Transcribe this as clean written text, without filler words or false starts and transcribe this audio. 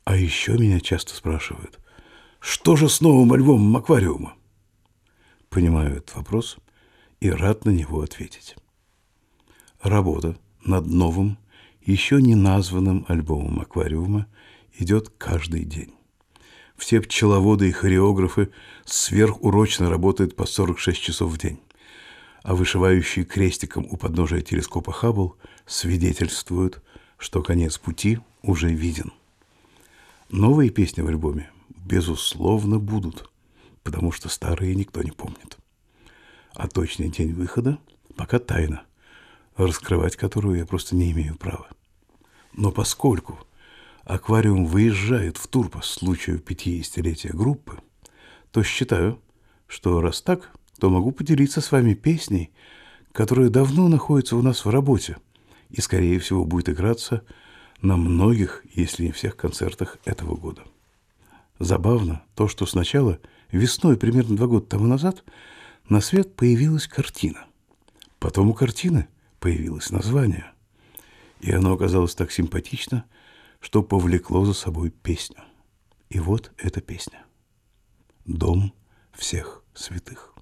А еще меня часто спрашивают, что же с новым альбомом «Аквариума»? Понимаю этот вопрос и рад на него ответить. Работа над новым, еще не названным альбомом «Аквариума» идет каждый день. Все пчеловоды и хореографы сверхурочно работают по 46 часов в день, а вышивающие крестиком у подножия телескопа Хаббл свидетельствуют, что конец пути уже виден. Новые песни в альбоме, безусловно, будут, потому что старые никто не помнит. А точный день выхода пока тайна, раскрывать которую я просто не имею права. Но поскольку «Аквариум» выезжает в тур по случаю 50-летия группы, то считаю, что раз так, то могу поделиться с вами песней, которая давно находится у нас в работе и, скорее всего, будет играться на многих, если не всех концертах этого года. Забавно то, что сначала, весной, примерно 2 года тому назад, на свет появилась картина. Потом у картины появилось название. И оно оказалось так симпатично, что повлекло за собой песню. И вот эта песня. «Дом всех святых».